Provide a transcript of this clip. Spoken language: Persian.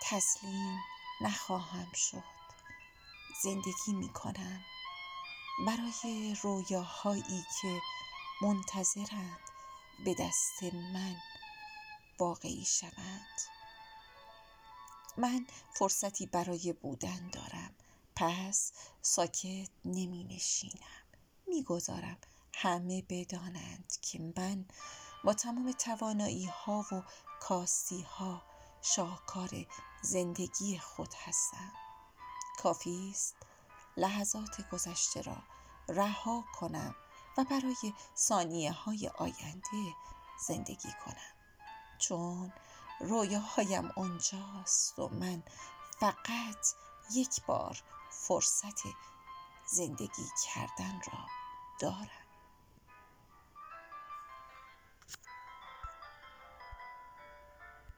تسلیم نخواهم شد. زندگی می کنم برای رویاهایی که منتظرند به دست من واقعی شوند. من فرصتی برای بودن دارم، پس ساکت نمی نشینم. می گذارم همه بدانند که من با تمام توانایی ها و کاستی ها شاهکار زندگی خود هستم. کافی است لحظات گذشته را رها کنم و برای ثانیه های آینده زندگی کنم، چون رویاهایم اونجاست و من فقط یک بار فرصت زندگی کردن را دارم.